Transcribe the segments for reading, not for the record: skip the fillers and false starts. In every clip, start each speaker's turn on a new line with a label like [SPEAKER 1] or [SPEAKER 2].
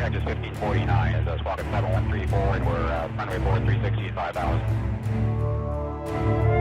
[SPEAKER 1] Cactus 1549 is squawk 7134, and we're runway forward 360 at 5,000.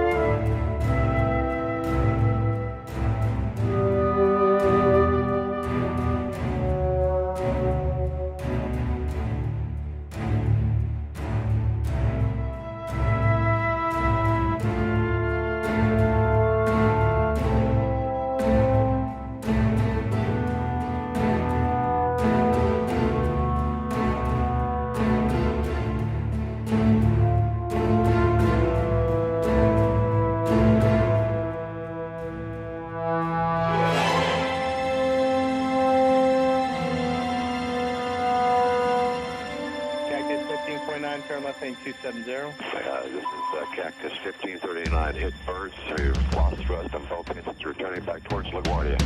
[SPEAKER 2] Turn left lane 270.
[SPEAKER 3] This is Cactus 1539. Hit birds through lost thrust on both engines, returning back towards LaGuardia.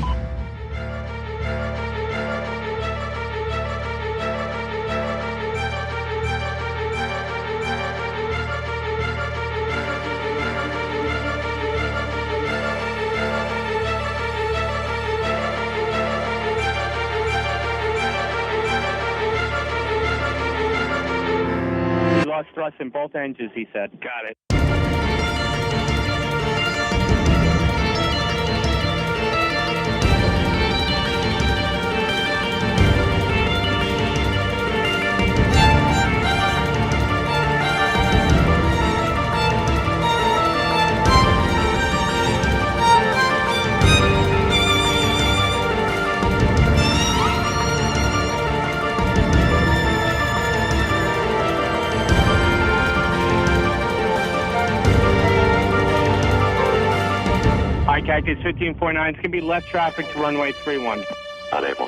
[SPEAKER 2] Lost thrust in both engines, he said.
[SPEAKER 3] Got it.
[SPEAKER 2] Hi, Cactus 1549. It's going to be left traffic to runway 31.
[SPEAKER 3] Unable.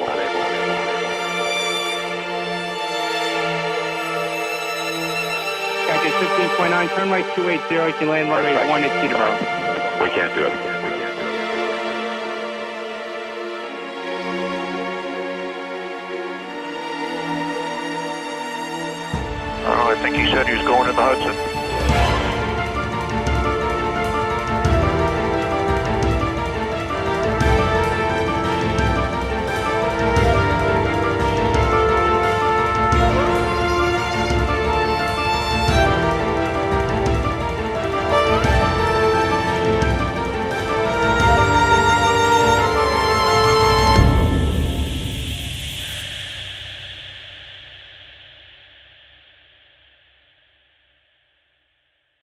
[SPEAKER 2] Cactus 1549, turn right 280. You can land runway 1 at Teterboro.
[SPEAKER 3] We can't do it.
[SPEAKER 4] I think he said he was going to the Hudson.